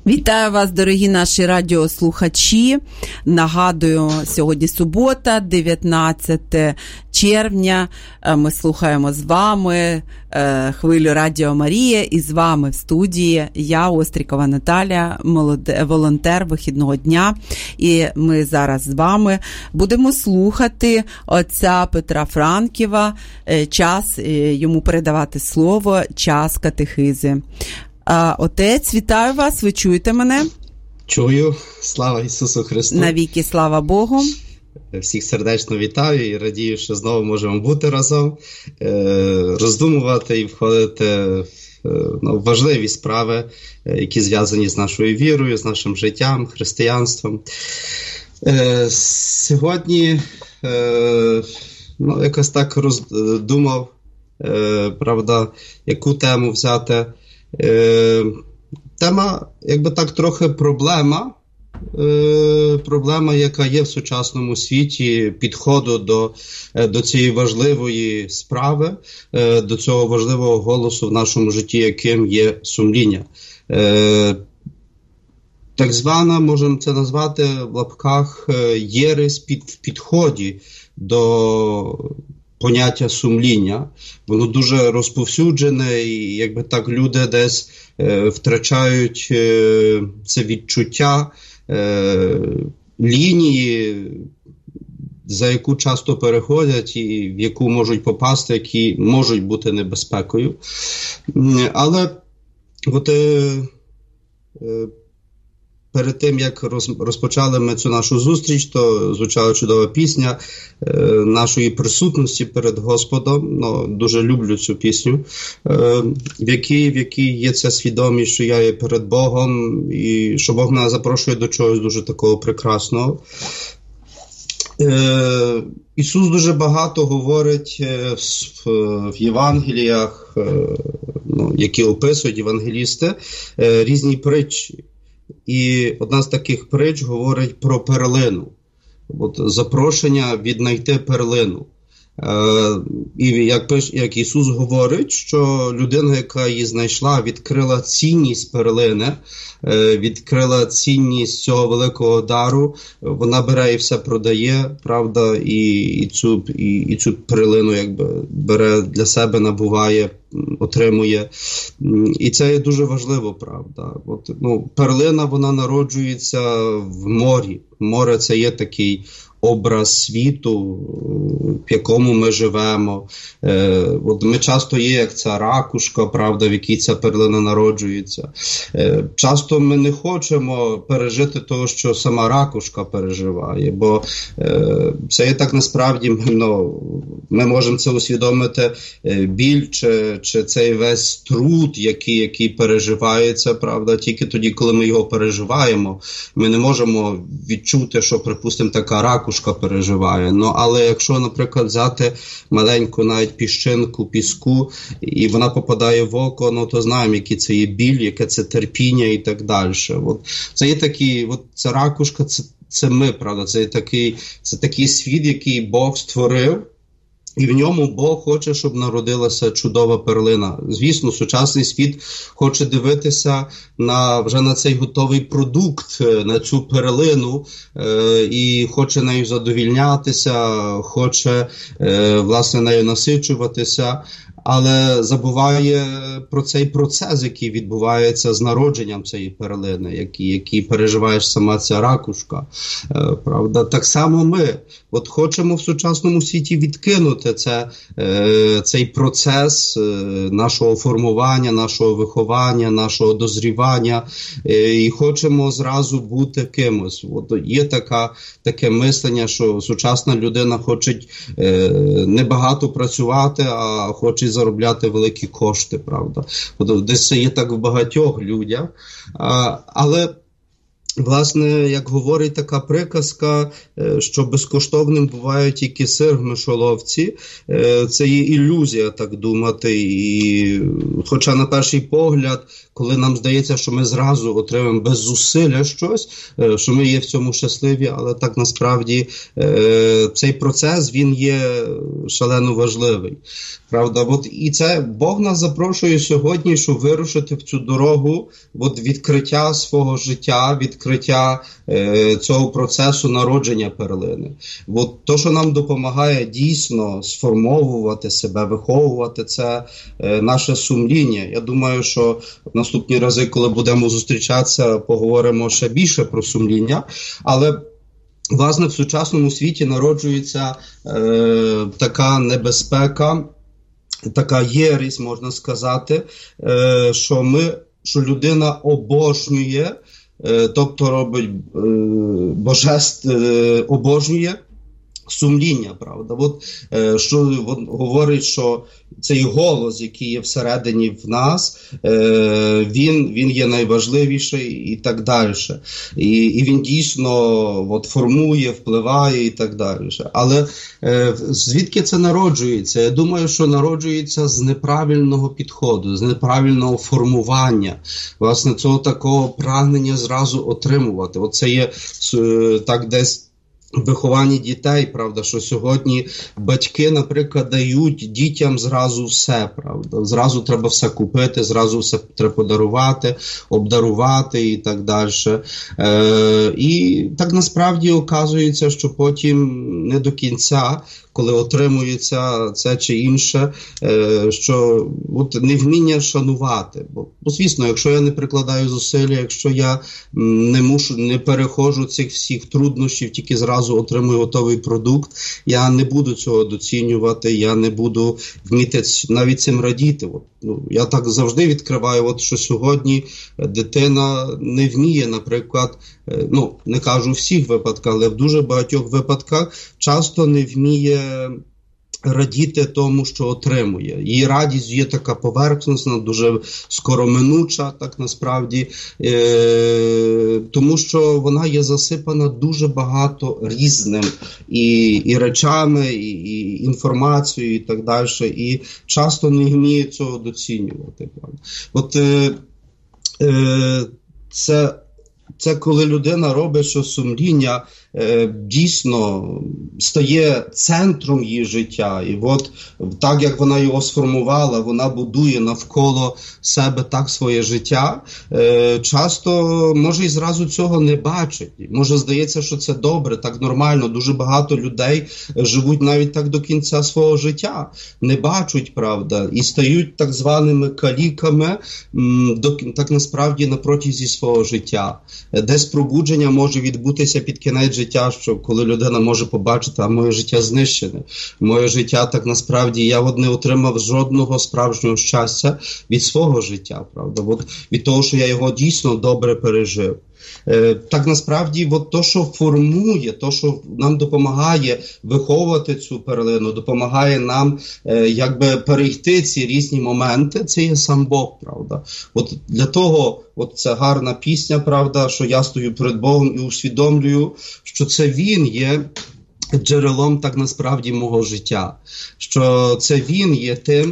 Вітаю вас, дорогі наші радіослухачі. Нагадую, сьогодні субота, 19 червня. Ми слухаємо з вами хвилю Радіо Марія, і з вами в студії я, Острікова Наталія, волонтер вихідного дня. І ми зараз з вами будемо слухати отця Петра Франківа. Час йому передавати слово, час катехизи. Отець, вітаю вас, ви чуєте мене? Чую, слава Ісусу Христу. Навіки слава Богу. Всіх сердечно вітаю і радію, що знову можемо бути разом, роздумувати і входити в важливі справи, які зв'язані з нашою вірою, з нашим життям, християнством. Сьогодні якось так роздумав, правда, яку тему взяти. Тема, якби так, трохи проблема, яка є в сучасному світі, підходу до цієї важливої справи, до цього важливого голосу в нашому житті, яким є сумління. Так звана, можемо це назвати в лапках, єресь в підході до поняття сумління. Воно дуже розповсюджене, і якби так люди десь втрачають це відчуття лінії, за яку часто переходять і в яку можуть попасти, які можуть бути небезпекою. Але от перед тим, як розпочали ми цю нашу зустріч, то звучала чудова пісня нашої присутності перед Господом. Дуже люблю цю пісню, в якій є ця свідомість, що я є перед Богом, і що Бог нас запрошує до чогось дуже такого прекрасного. Ісус дуже багато говорить в Євангеліях, які описують євангелісти, різні притчі. І одна з таких притч говорить про перлину. Запрошення віднайти перлину. І як Ісус говорить, що людина, яка її знайшла, відкрила цінність перлини, відкрила цінність цього великого дару, вона бере і все продає, правда, і цю перлину якби бере для себе, набуває, отримує. І це є дуже важливо, правда. Перлина, вона народжується в морі. Море – це є такий образ світу, в якому ми живемо. Ми часто є як ця ракушка, правда, в якій ця перлина народжується. Часто ми не хочемо пережити того, що сама ракушка переживає, бо це є так насправді, ми можемо це усвідомити, біль чи цей весь труд, який переживається, правда, тільки тоді, коли ми його переживаємо. Ми не можемо відчути, що, припустимо, така ракушка переживає. Але якщо, наприклад, взяти маленьку навіть піщинку піску, і вона попадає в око, то знаємо, який це є біль, яке це терпіння і так далі. Це є такі, ця ракушка, це ми, правда, це такий світ, який Бог створив, і в ньому Бог хоче, щоб народилася чудова перлина. Звісно, сучасний світ хоче дивитися вже на цей готовий продукт, на цю перлину, і хоче нею задовільнятися, хоче, власне, нею насичуватися, але забуває про цей процес, який відбувається з народженням цієї перлини, який переживає сама ця ракушка. Правда? Так само ми хочемо в сучасному світі відкинути цей процес нашого формування, нашого виховання, нашого дозрівання, і хочемо зразу бути кимось. Є таке мислення, що сучасна людина хоче небагато працювати, а хоче заробляти великі кошти, правда. Десь це є так в багатьох людях. Але власне, як говорить така приказка, що безкоштовним буває тільки сир в мишоловці, це є ілюзія так думати. І хоча на перший погляд, коли нам здається, що ми зразу отримаємо без зусилля щось, що ми є в цьому щасливі, але так насправді цей процес, він є шалено важливий. Правда? І це Бог нас запрошує сьогодні, щоб вирушити в цю дорогу відкриття свого життя, відкриття цього процесу народження перлини. То, що нам допомагає дійсно сформовувати себе, виховувати, це наше сумління. Я думаю, що в наступні рази, коли будемо зустрічатися, поговоримо ще більше про сумління, але власне в сучасному світі народжується така небезпека, така єресь, можна сказати, що людина обожнює, тобто робить обожнює сумління, правда. Говорить, що цей голос, який є всередині в нас, він є найважливіший і так далі. І він дійсно формує, впливає і так далі. Але звідки це народжується? Я думаю, що народжується з неправильного підходу, з неправильного формування, власне, цього такого прагнення зразу отримувати. Це є так десь вихованні дітей, правда, що сьогодні батьки, наприклад, дають дітям зразу все, правда, зразу треба все купити, зразу все треба подарувати, обдарувати і так далі. І так насправді оказується, що потім не до кінця, коли отримується це чи інше, що невміння шанувати. Бо, звісно, якщо я не прикладаю зусилля, якщо я не переходжу цих всіх труднощів, тільки зразу отримую готовий продукт, я не буду цього доцінювати, я не буду вміти навіть цим радіти. Я так завжди відкриваю, що сьогодні дитина не вміє, наприклад, не кажу в всіх випадках, але в дуже багатьох випадках часто не вміє радіти тому, що отримує. Її радість є така поверхностна, дуже скороминуча, так насправді, тому що вона є засипана дуже багато різним і речами, і інформацією, і так далі, і часто не вміє цього доцінювати. Це коли людина робить, що сумління дійсно стає центром її життя. І так, як вона його сформувала, вона будує навколо себе так своє життя, часто може і зразу цього не бачить. Може здається, що це добре, так нормально. Дуже багато людей живуть навіть так до кінця свого життя. Не бачать, правда, і стають так званими каліками, так насправді на протязі свого життя. Десь пробудження може відбутися під кінець життя, що коли людина може побачити, а моє життя знищене. Моє життя, так насправді, я не отримав жодного справжнього щастя від свого життя, правда, від того, що я його дійсно добре пережив. Так насправді, то, що формує, то, що нам допомагає виховувати цю перлину, допомагає нам перейти ці різні моменти, це є сам Бог, правда. Для того, це гарна пісня, правда, що я стою перед Богом і усвідомлюю, що це Він є джерелом, так насправді, мого життя. Що це Він є тим,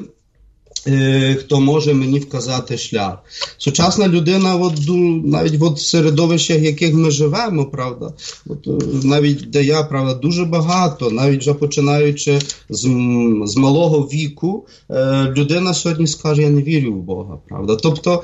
хто може мені вказати шлях. Сучасна людина, навіть в середовищах, в яких ми живемо, правда, навіть де я, правда, дуже багато, навіть вже починаючи з малого віку, людина сьогодні скаже, я не вірю в Бога, правда. Тобто,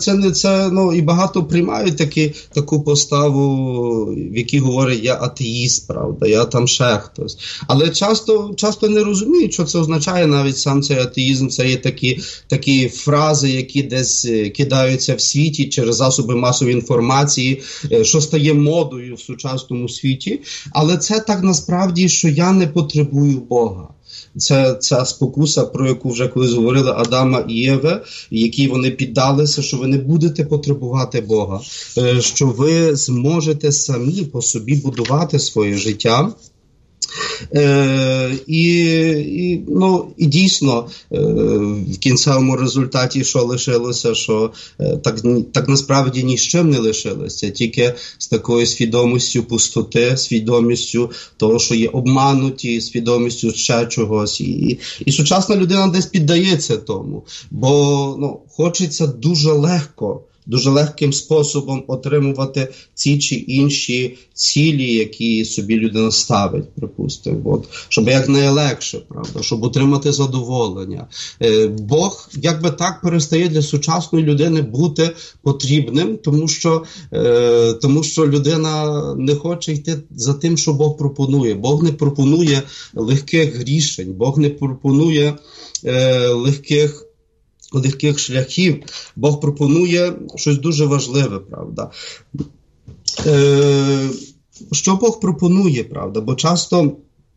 і багато приймають таку поставу, в якій говорять, я атеїст, правда, я там ще хтось. Але часто не розуміють, що це означає, навіть сам цей атеїзм, це є такі фрази, які десь кидаються в світі через засоби масової інформації, що стає модою в сучасному світі. Але це так насправді, що я не потребую Бога. Це ця спокуса, про яку вже колись говорили Адама і Єви, якій вони піддалися, що ви не будете потребувати Бога, що ви зможете самі по собі будувати своє життя. І дійсно, в кінцевому результаті що лишилося, що так насправді ні з чим не лишилося, тільки з такою свідомістю пустоти, свідомістю того, що є обмануті, свідомістю ще чогось. І сучасна людина десь піддається тому, бо хочеться дуже легким способом отримувати ці чи інші цілі, які собі людина ставить, припустимо. Щоб якнайлегше, правда, щоб отримати задоволення. Бог, якби так, перестає для сучасної людини бути потрібним, тому що людина не хоче йти за тим, що Бог пропонує. Бог не пропонує легких рішень, Бог не пропонує легких шляхів. Бог пропонує щось дуже важливе, правда. Що Бог пропонує, правда? Бо часто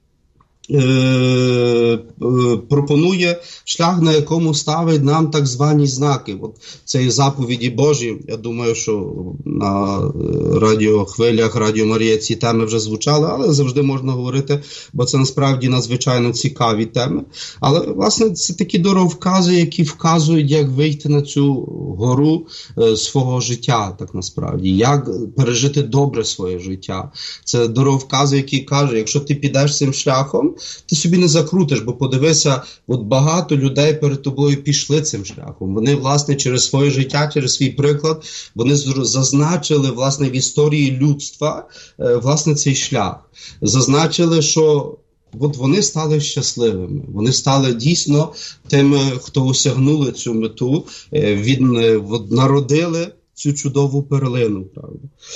пропонує шлях, на якому ставить нам так звані знаки. Це і заповіді Божі. Я думаю, що на радіохвилях, Радіо Марія ці теми вже звучали, але завжди можна говорити, бо це насправді надзвичайно цікаві теми. Але, власне, це такі дороговкази, які вказують, як вийти на цю гору свого життя, так насправді, як пережити добре своє життя. Це дороговкази, які кажуть, якщо ти підеш цим шляхом, ти собі не закрутиш, бо подивися, багато людей перед тобою пішли цим шляхом. Вони, власне, через своє життя, через свій приклад, вони зазначили, власне, в історії людства, власне, цей шлях. Зазначили, що вони стали щасливими. Вони стали дійсно тими, хто осягнули цю мету, народили цю чудову перлину, правда.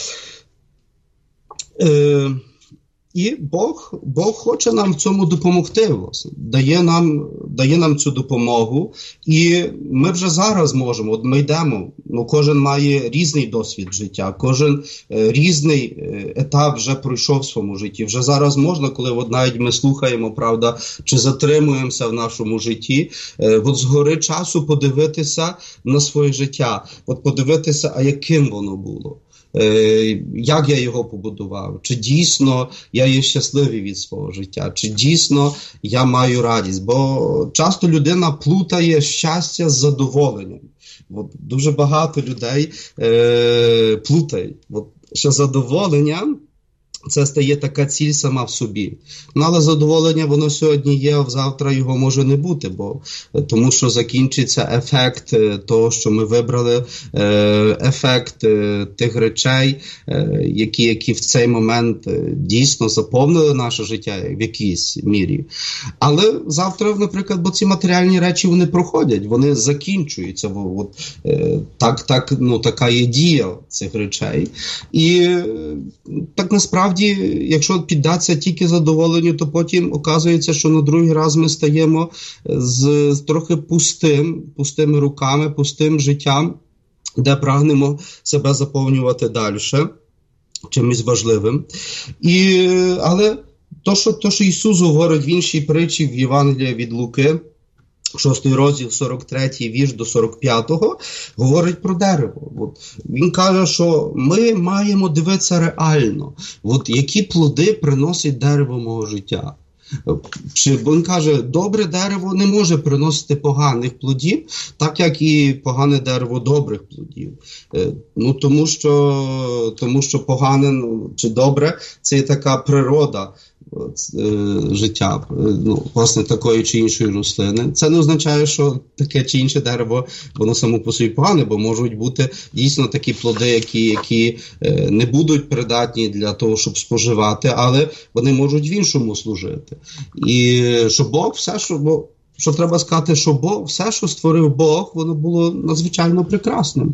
І Бог хоче нам в цьому допомогти, власне. Дає нам цю допомогу, і ми вже зараз можемо, ми йдемо, кожен має різний досвід життя, кожен різний етап вже пройшов в своєму житті. Вже зараз можна, коли навіть ми слухаємо, правда, чи затримуємося в нашому житті, згори часу подивитися на своє життя, подивитися, а яким воно було. Як я його побудував, чи дійсно я є щасливий від свого життя, чи дійсно я маю радість. Бо часто людина плутає щастя з задоволенням. Дуже багато людей плутають, що задоволення це стає така ціль сама в собі. Але задоволення воно сьогодні є, а завтра його може не бути, тому що закінчиться ефект того, що ми вибрали, ефект тих речей, які в цей момент дійсно заповнили наше життя в якійсь мірі. Але завтра, наприклад, бо ці матеріальні речі вони проходять, вони закінчуються. Така є дія цих речей. І так насправді, якщо піддатися тільки задоволенню, то потім оказується, що на другий раз ми стаємо з трохи пустими руками, пустим життям, де прагнемо себе заповнювати далі чимось важливим. Але то, що Ісус говорить в іншій притчі в Євангелії від Луки, 6 розділ, 43 вірш до 45-го, говорить про дерево. Він каже, що ми маємо дивитися реально, які плоди приносить дерево мого життя. Бо він каже, добре дерево не може приносити поганих плодів, так як і погане дерево добрих плодів. Тому що погане чи добре – це така природа життя, власне, такої чи іншої рослини. Це не означає, що таке чи інше дерево, воно само по собі погане, бо можуть бути дійсно такі плоди, які не будуть придатні для того, щоб споживати, але вони можуть в іншому служити. І що Бог що треба сказати, що все, що створив Бог, воно було надзвичайно прекрасним,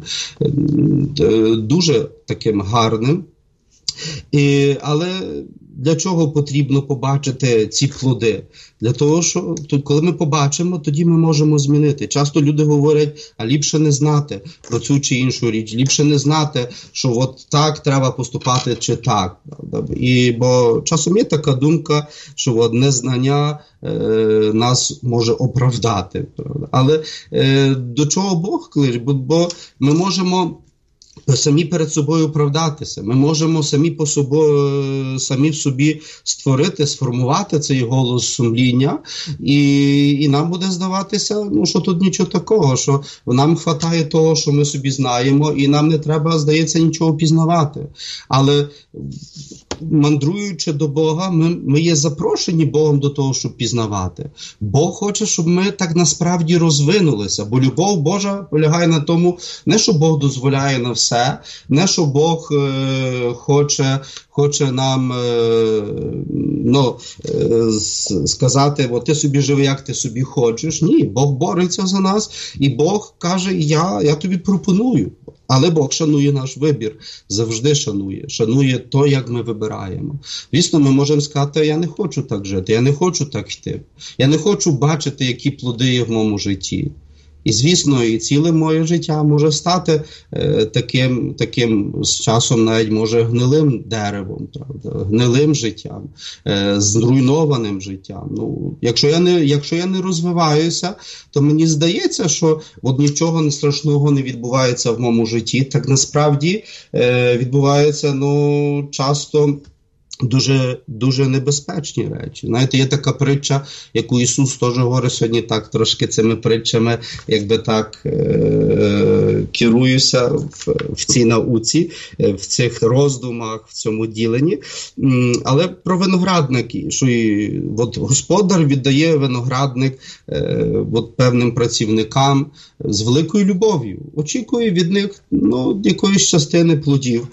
дуже таким гарним. Але для чого потрібно побачити ці плоди? Для того, що коли ми побачимо, тоді ми можемо змінити. Часто люди говорять, а ліпше не знати про цю чи іншу річ, ліпше не знати, що так треба поступати чи так. Бо часом є така думка, що незнання нас може оправдати. Правда? Але до чого Бог кличе? Бо ми можемо самі перед собою оправдатися. Ми можемо самі в собі створити, сформувати цей голос сумління, і нам буде здаватися, що тут нічого такого, що нам хватає того, що ми собі знаємо, і нам не треба, здається, нічого пізнавати. Але мандруючи до Бога, ми є запрошені Богом до того, щоб пізнавати. Бог хоче, щоб ми так насправді розвинулися, бо любов Божа полягає на тому, не що Бог дозволяє на все, не що Бог хоче нам сказати, ти собі живи, як ти собі хочеш. Ні, Бог бореться за нас, і Бог каже, я тобі пропоную. Але Бог шанує наш вибір, завжди шанує то, як ми вибираємо. Звісно, ми можемо сказати, я не хочу так жити, я не хочу так йти, я не хочу бачити, які плоди є в моєму житті. І, звісно, і ціле моє життя може стати таким з часом навіть може гнилим деревом, правда? Гнилим життям, зруйнованим життям. Якщо я не розвиваюся, то мені здається, що нічого страшного не відбувається в моєму житті. Так насправді відбувається часто дуже, дуже небезпечні речі. Знаєте, є така притча, яку Ісус теж говорить сьогодні, так трошки цими притчами, якби так керуюся в цій науці, в цих роздумах, в цьому діленні. Але про виноградники, що господар віддає виноградник певним працівникам з великою любов'ю. Очікує від них якоїсь частини плодів.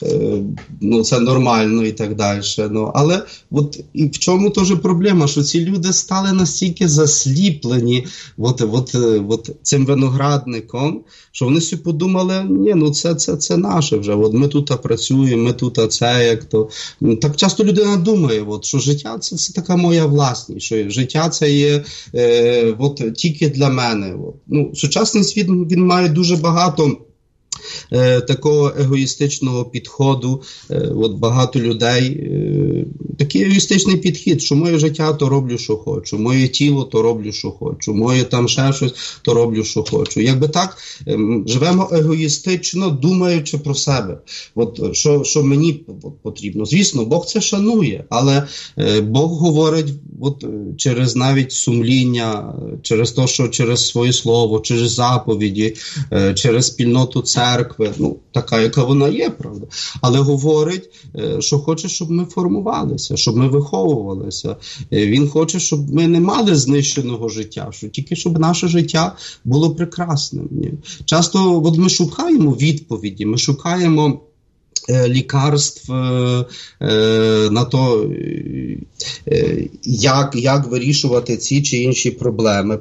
Це нормально і так далі. Але і в чому теж проблема, що ці люди стали настільки засліплені цим виноградником, що вони собі подумали, це наше вже, ми тут працюємо, ми тут як то. Так часто людина думає, що життя це така моя власність, що життя це є тільки для мене. Сучасний світ, він має дуже багато такого егоїстичного підходу, багато людей, такий егоїстичний підхід, що моє життя, то роблю, що хочу, моє тіло, то роблю, що хочу, моє там ще щось, то роблю, що хочу. Якби так, живемо егоїстично, думаючи про себе, що мені потрібно. Звісно, Бог це шанує, але Бог говорить через навіть сумління, через те, що через своє слово, через заповіді, через спільноту церкви, така, яка вона є, правда. Але говорить, що хоче, щоб ми формувалися, щоб ми виховувалися. Він хоче, щоб ми не мали знищеного життя, що тільки щоб наше життя було прекрасним. Часто ми шукаємо відповіді, ми шукаємо лікарств на то, як вирішувати ці чи інші проблеми.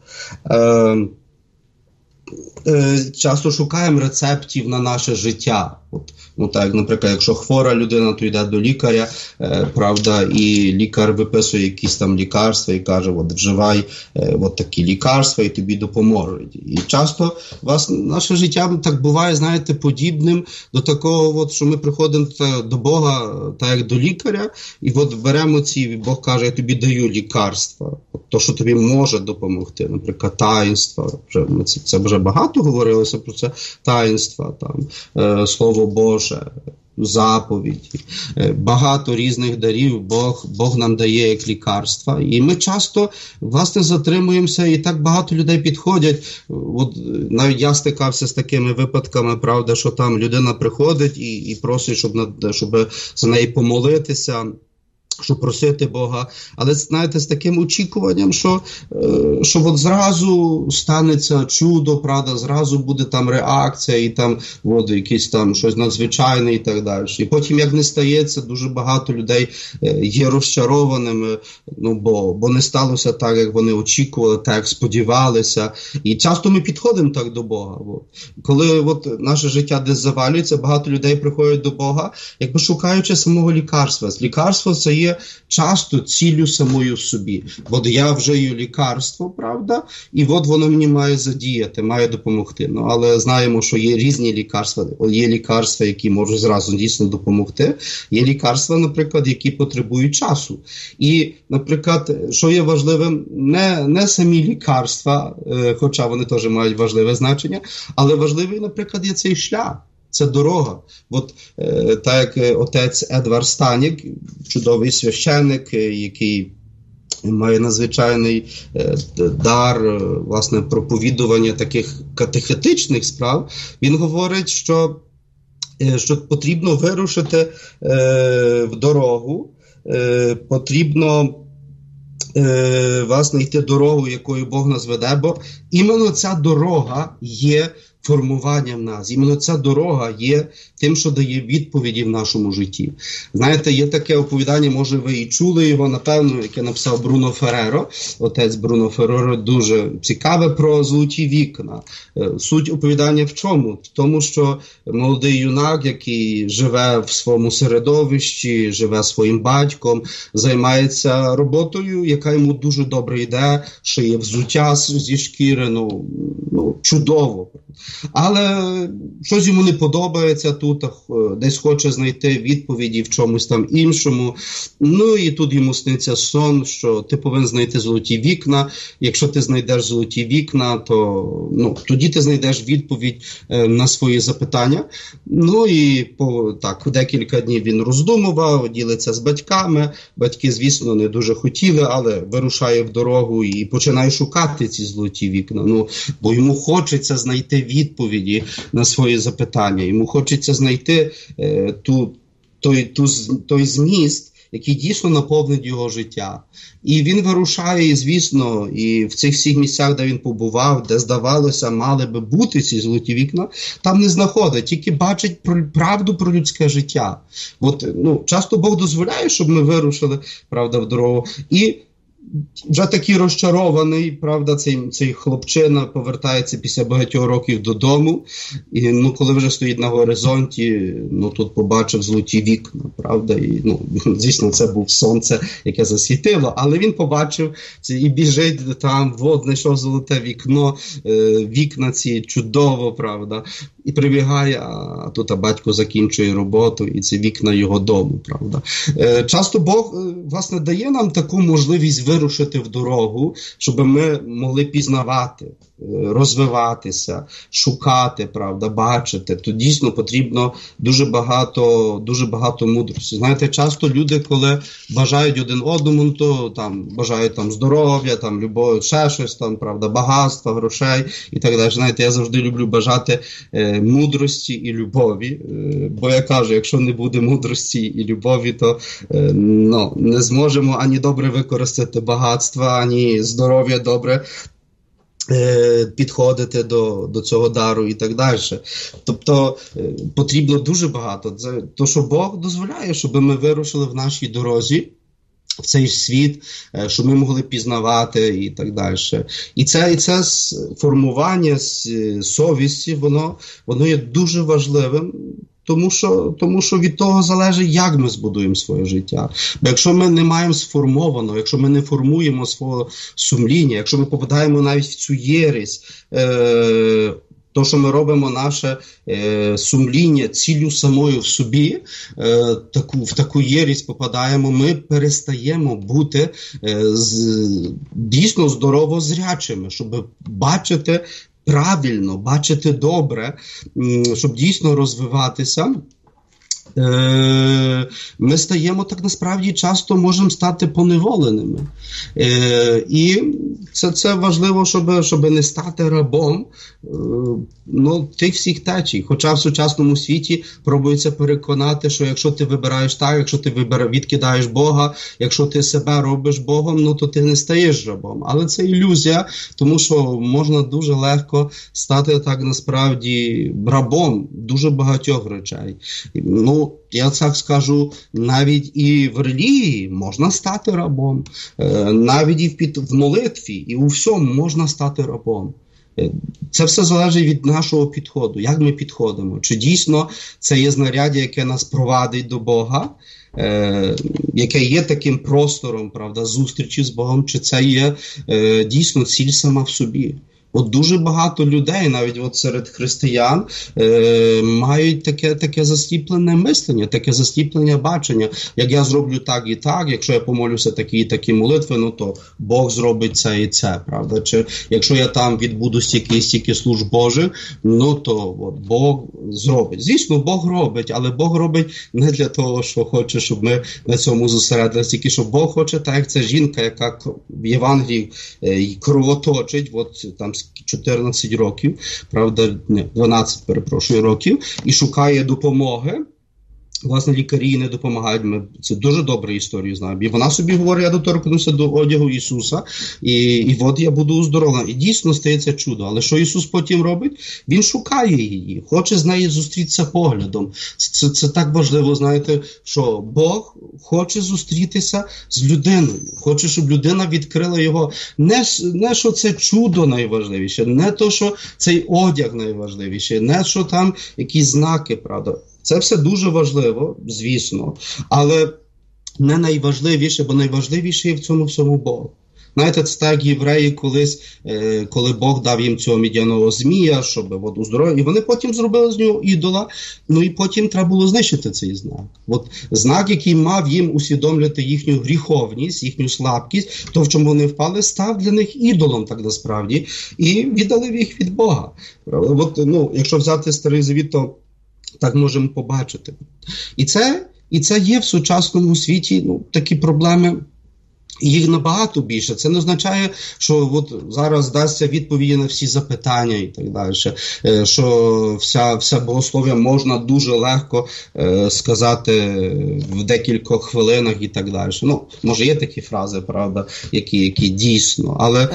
Часто шукаємо рецептів на наше життя. Так, наприклад, якщо хвора людина, то йде до лікаря, правда, і лікар виписує якісь там лікарства і каже, вживай такі лікарства і тобі допоможуть. І часто наше життя так буває, знаєте, подібним до такого, що ми приходимо до Бога, так як до лікаря, і беремо Бог каже, я тобі даю лікарства, то, що тобі може допомогти, наприклад, таїнства. Це вже багато говорилося про це, таїнства, Слово Боже, заповіді, багато різних дарів Бог нам дає як лікарства. І ми часто, власне, затримуємося, і так багато людей підходять. Навіть я стикався з такими випадками, правда, що там людина приходить і просить, щоб за неї помолитися, щоб просити Бога, але, знаєте, з таким очікуванням, що зразу станеться чудо, правда, зразу буде там реакція і там якийсь там щось надзвичайне і так далі. І потім, як не стається, дуже багато людей є розчарованими, бо не сталося так, як вони очікували, так, як сподівалися. І часто ми підходимо так до Бога. Коли наше життя десь завалюється, багато людей приходять до Бога, якби шукаючи самого лікарства. Лікарство – це є часто ціллю самою собі. Я вжию лікарство, правда, і воно мені має задіяти, має допомогти. Але знаємо, що є різні лікарства. Є лікарства, які можуть зразу дійсно допомогти. Є лікарства, наприклад, які потребують часу. І, наприклад, що є важливим, не самі лікарства, хоча вони теж мають важливе значення, але важливий, наприклад, є цей шлях. це дорога. От так як отець Едвард Станік, чудовий священник, який має надзвичайний дар, власне, проповідування таких катехетичних справ, він говорить, що потрібно вирушити в дорогу, потрібно власне йти дорогу, якою Бог нас веде, бо іменно ця дорога є формуванням нас. Іменно ця дорога є тим, що дає відповіді в нашому житті. Знаєте, є таке оповідання, може ви і чули його, напевно, яке написав Бруно Ферреро, отець Бруно Ферреро, дуже цікаве, про золоті вікна. Суть оповідання в чому? В тому, що молодий юнак, який живе в своєму середовищі, живе своїм батьком, займається роботою, яка йому дуже добре йде, шиє взуття зі шкіри, чудово. Але щось йому не подобається тут, десь хоче знайти відповіді в чомусь там іншому. І тут йому сниться сон, що ти повинен знайти золоті вікна. Якщо ти знайдеш золоті вікна, то тоді ти знайдеш відповідь на свої запитання. Декілька днів він роздумував, ділиться з батьками. Батьки, звісно, не дуже хотіли, але вирушає в дорогу і починає шукати ці золоті вікна. Бо йому хочеться знайти відповіді на свої запитання. Йому хочеться знайти той зміст, який дійсно наповнить його життя. І він вирушає, звісно, і в цих всіх місцях, де він побував, де, здавалося, мали би бути ці золоті вікна, там не знаходить, тільки бачить правду про людське життя. Часто Бог дозволяє, щоб ми вирушили, правда, в дорогу. І вже такий розчарований, правда, цей хлопчина повертається після багатьох років додому, і коли вже стоїть на горизонті, тут побачив золоті вікна, правда, і, звісно, це був сонце, яке засвітило, але він побачив і біжить там, знайшов золоте вікно, вікна ці чудово, правда, і прибігає, а тут батько закінчує роботу, і це вікна його дому, правда. Часто Бог, власне, дає нам таку можливість вирушити в дорогу, щоб ми могли пізнавати, розвиватися, шукати, правда, бачити. То дійсно потрібно дуже багато мудрості. Знаєте, часто люди, коли бажають один одному, то бажають здоров'я, любов, ще щось, правда, багатства, грошей і так далі. Знаєте, я завжди люблю бажати мудрості і любові, бо я кажу, якщо не буде мудрості і любові, то не зможемо ані добре використати багатства, ані здоров'я добре підходити до цього дару і так далі. Тобто потрібно дуже багато. Це то, що Бог дозволяє, щоб ми вирушили в нашій дорозі, в цей світ, щоб ми могли пізнавати і так далі. І це формування совісті, воно є дуже важливим, тому що від того залежить, як ми збудуємо своє життя. Бо якщо ми не маємо сформовано, якщо ми не формуємо свого сумління, якщо ми попадаємо навіть в цю єресь, то, що ми робимо наше сумління ціллю самою в собі, в таку єресь попадаємо, ми перестаємо бути дійсно здорово зрячими, щоб бачити правильно, бачити добре, щоб дійсно розвиватися. Ми стаємо так насправді часто можемо стати поневоленими. І це важливо, щоб не стати рабом тих всіх течій. Хоча в сучасному світі пробується переконати, що якщо ти вибираєш так, якщо ти відкидаєш Бога, якщо ти себе робиш Богом, то ти не стаєш рабом. Але це ілюзія, тому що можна дуже легко стати так насправді рабом дуже багатьох речей. Я так скажу, навіть і в релігії можна стати рабом, навіть і в молитві, і у всьому можна стати рабом. Це все залежить від нашого підходу, як ми підходимо. Чи дійсно це є знаряддя, яке нас провадить до Бога, яке є таким простором, правда, зустрічі з Богом, чи це є дійсно ціль сама в собі. От дуже багато людей, навіть от серед християн, мають таке засліплене мислення, таке засліплене бачення. Як я зроблю так і так, якщо я помолюся такі і такі молитви, ну то Бог зробить це і це, правда? Чи якщо я там відбуду стільки і стільки служб Божих, ну то от Бог зробить. Звісно, Бог робить, але Бог робить не для того, що хоче, щоб ми на цьому зосередилися, тільки що Бог хоче, так як ця жінка, яка в Євангелії кровоточить, от там 14 років, правда, 12, років, і шукає допомоги. Власне, лікарі їй не допомагають. Ми це дуже добру історію знаємо. І вона собі говорить, я доторкнуся до одягу Ісуса, і от я буду оздоровлена. І дійсно стається чудо. Але що Ісус потім робить? Він шукає її, хоче з нею зустрітися поглядом. Це так важливо, знаєте, що Бог хоче зустрітися з людиною. Хоче, щоб людина відкрила його. Не що це чудо найважливіше, не то, що цей одяг найважливіше, не що там якісь знаки, правда. Це все дуже важливо, звісно, але не найважливіше, бо найважливіше є в цьому всьому Бог. Знаєте, це так євреї колись, коли Бог дав їм цього мідяного змія, щоб от уздоровити, і вони потім зробили з нього ідола, ну і потім треба було знищити цей знак. От знак, який мав їм усвідомлювати їхню гріховність, їхню слабкість, то в чому вони впали, став для них ідолом, так насправді, і віддалив їх від Бога. От, ну, якщо взяти Старий Завіт, то так можемо побачити. І це є в сучасному світі, ну, такі проблеми, їх набагато більше. Це не означає, що от зараз дасться відповіді на всі запитання і так далі, що вся богослов'я можна дуже легко сказати в декількох хвилинах і так далі. Ну, може є такі фрази, правда, які дійсно, але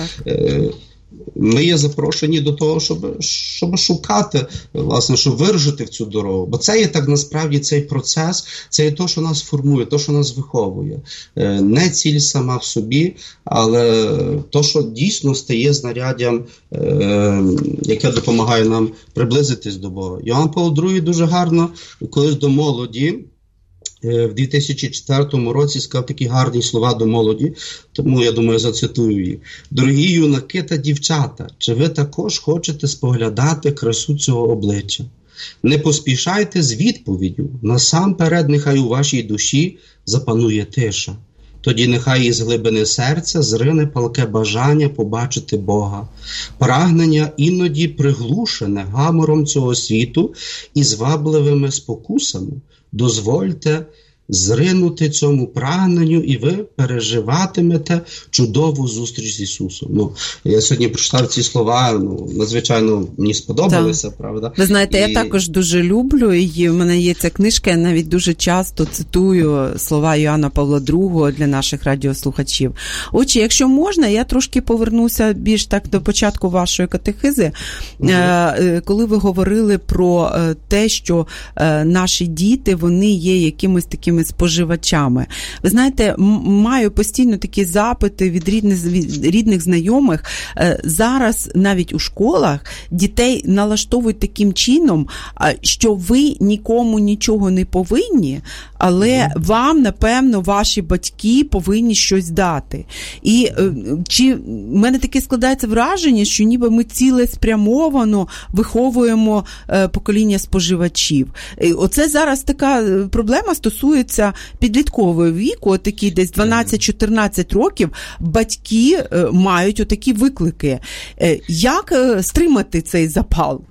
ми є запрошені до того, щоб шукати, власне, щоб вирушити в цю дорогу. Бо це є так насправді цей процес, це є те, що нас формує, те, що нас виховує. Не ціль сама в собі, але те, що дійсно стає знаряддям, яке допомагає нам приблизитись до Бога. Йоанн Павло II дуже гарно колись до молоді, в 2004 році сказав такі гарні слова до молоді, тому, я думаю, зацитую їх. «Дорогі юнаки та дівчата, чи ви також хочете споглядати красу цього обличчя? Не поспішайте з відповіддю. Насамперед, нехай у вашій душі запанує тиша. Тоді нехай із глибини серця зрине палке бажання побачити Бога. Прагнення іноді приглушене гамором цього світу і звабливими спокусами. Дозвольте зринути цьому прагненню, і ви переживатимете чудову зустріч з Ісусом». Ну, я сьогодні прочитав ці слова, ну, надзвичайно мені сподобалися, правда? Ви знаєте, я також дуже люблю, і в мене є ця книжка, я навіть дуже часто цитую слова Йоанна Павла II для наших радіослухачів. Отже, якщо можна, я трошки повернуся більш так до початку вашої катехизи, коли ви говорили про те, що наші діти, вони є якимось такими споживачами. Ви знаєте, маю постійно такі запити від рідних знайомих. Зараз навіть у школах дітей налаштовують таким чином, що ви нікому нічого не повинні, але вам, напевно, ваші батьки повинні щось дати. І чи в мене таке складається враження, що ніби ми цілеспрямовано виховуємо покоління споживачів. Оце зараз така проблема стосується підліткового віку, отакі десь 12-14 років, батьки мають отакі виклики. Як стримати цей запал?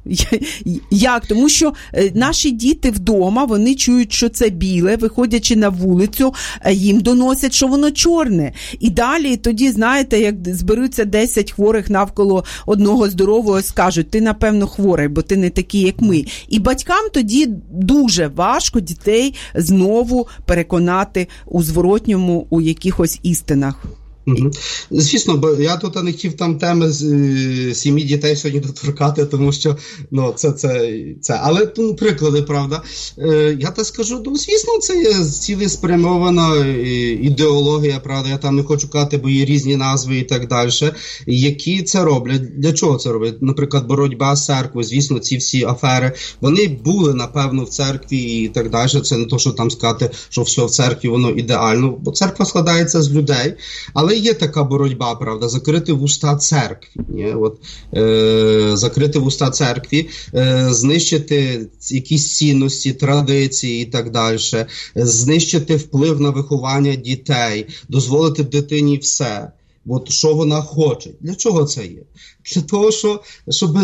Як? Тому що наші діти вдома, вони чують, що це біле, виходячи на вулицю, їм доносять, що воно чорне. І далі тоді, знаєте, як зберуться 10 хворих навколо одного здорового, скажуть, ти, напевно, хворий, бо ти не такий, як ми. І батькам тоді дуже важко дітей знову переконати у зворотньому, у якихось істинах. Звісно, бо я тут не хотів там теми з сім'ї дітей сьогодні доторкати, тому що, ну, це. Але, ну, приклади, правда. Я так скажу, ну, звісно, це є цілеспрямована ідеологія, правда, я там не хочу казати, бо є різні назви і так далі, які це роблять. Для чого це роблять? Наприклад, боротьба з церквою, звісно, ці всі афери, вони були, напевно, в церкві і так далі. Це не то, що там сказати, що все в церкві, воно ідеально, бо церква складається з людей. Але Але є така боротьба, правда, закрити вуста церкві. Закрити вуста церкві, знищити якісь цінності, традиції і так далі, знищити вплив на виховання дітей, дозволити дитині все. От що вона хоче. Для чого це є? Для того, щоб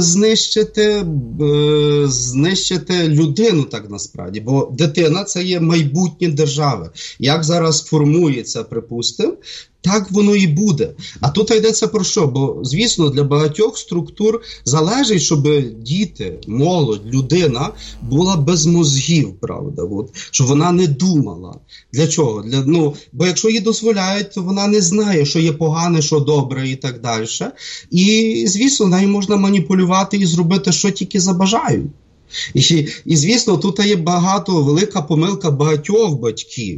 знищити людину, так насправді. Бо дитина – це є майбутнє держави. Як зараз формується, припустимо, так воно і буде. А тут йдеться про що? Бо, звісно, для багатьох структур залежить, щоб діти, молодь, людина була без мозгів, правда? Щоб вона не думала. Для чого? Бо якщо їй дозволяють, то вона не знає, що є погане, що добре і так далі. І, звісно, нею можна маніпулювати і зробити, що тільки забажають. І звісно, тут є велика помилка багатьох батьків.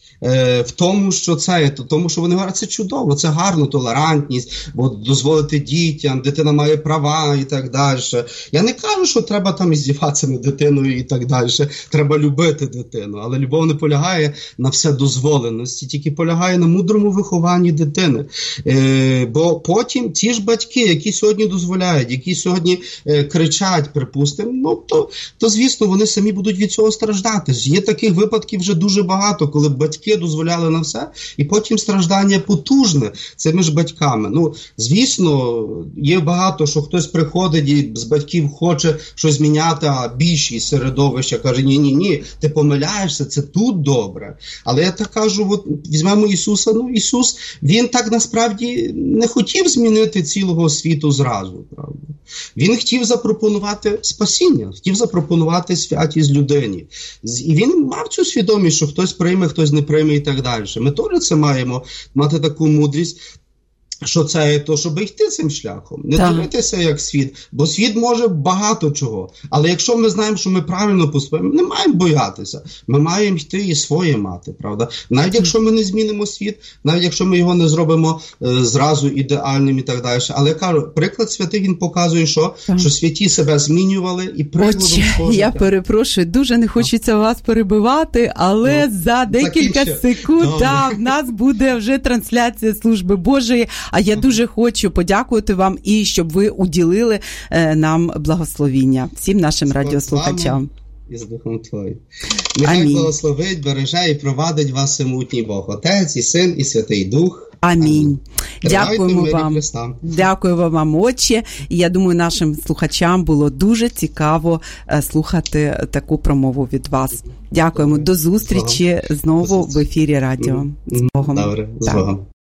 В тому, що вони говорять, це чудово, це гарно, толерантність, бо дозволити дітям, дитина має права і так далі. Я не кажу, що треба там іздіватися над дитиною і так далі, треба любити дитину, але любов не полягає на вседозволеності, тільки полягає на мудрому вихованні дитини. Бо потім ті ж батьки, які сьогодні дозволяють, які сьогодні кричать, припустимо, то звісно, вони самі будуть від цього страждати. Є таких випадків вже дуже багато, коли батьки дозволяли на все, і потім страждання потужне цими ж батьками. Звісно, є багато, що хтось приходить і з батьків хоче щось міняти, а більшість середовища каже, ні, ти помиляєшся, це тут добре. Але я так кажу, візьмемо Ісуса, Ісус, він так насправді не хотів змінити цілого світу зразу, правда? Він хотів запропонувати спасіння, хотів запропонувати святість людині. І він мав цю свідомість, що хтось прийме, хтось не прийме і так далі. Ми теж це маємо мати таку мудрість, що це то, щоб йти цим шляхом. Не дивитися як світ, бо світ може багато чого. Але якщо ми знаємо, що ми правильно поступаємо, не маємо боятися. Ми маємо йти і своє мати, правда? Навіть якщо ми не змінимо світ, навіть якщо ми його не зробимо зразу ідеальним і так далі. Але я кажу, приклад святий, він показує, що святі себе змінювали і прикладом свого життя. Я перепрошую, дуже не хочеться вас перебивати, але за декілька секунд в нас буде вже трансляція служби Божої. А я дуже хочу подякувати вам і щоб ви уділили нам благословіння всім нашим радіослухачам. І з Духом Твоїм. Нехай благословить, береже і провадить вас всемогутній Бог, Отець і Син і Святий Дух. Амінь. Дякуємо вам. Дякуємо вам, Отче. І я думаю, нашим слухачам було дуже цікаво слухати таку промову від вас. Дякуємо. До зустрічі знову в ефірі радіо. З Богом. Добре, з Богом.